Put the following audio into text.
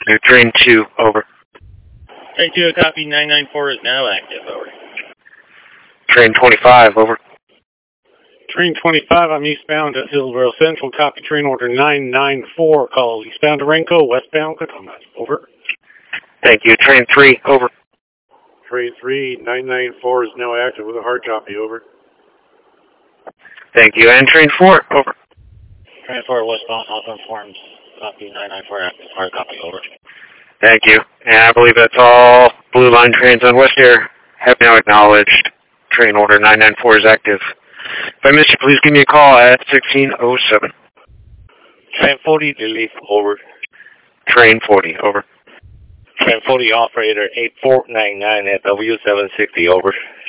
New train 2, over. Train 2, copy 994 is now active, over. Train 25, over. Train 25, I'm eastbound at Hillsboro Central. Copy train order 994. Call eastbound to Renko, westbound Tacoma. Over. Thank you. Train 3, over. Train 3, 994 is now active with a hard copy, over. Thank you. And train 4, over. Train 4, westbound, Hawthorne Farms, copy 994 active, hard copy, over. Thank you. And I believe that's all Blue Line trains on West Air have now acknowledged train order 994 is active. If I missed you, please give me a call at 1607. Train 40, delete, over. Train 40, over. Train 40, operator 8499 at W760, over.